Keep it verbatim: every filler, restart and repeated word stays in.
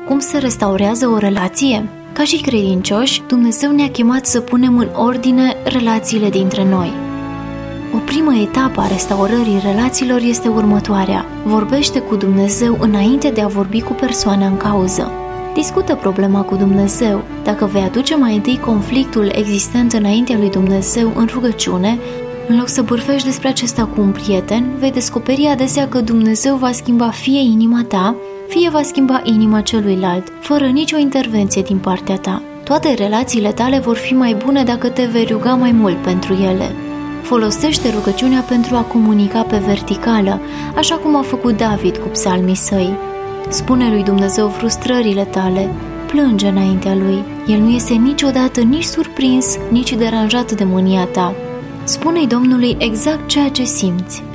cum se restaurează o relație? Ca și credincioși, Dumnezeu ne-a chemat să punem în ordine relațiile dintre noi. O primă etapă a restaurării relațiilor este următoarea. Vorbește cu Dumnezeu înainte de a vorbi cu persoana în cauză. Discută problema cu Dumnezeu. Dacă vei aduce mai întâi conflictul existent înaintea lui Dumnezeu în rugăciune, în loc să bârfești despre acesta cu un prieten, vei descoperi adesea că Dumnezeu va schimba fie inima ta, fie va schimba inima celuilalt, fără nicio intervenție din partea ta. Toate relațiile tale vor fi mai bune dacă te vei ruga mai mult pentru ele. Folosește rugăciunea pentru a comunica pe verticală, așa cum a făcut David cu psalmii săi. Spune lui Dumnezeu frustrările tale, plânge înaintea lui. El nu este niciodată nici surprins, nici deranjat de mânia ta. Spune-i Domnului exact ceea ce simți.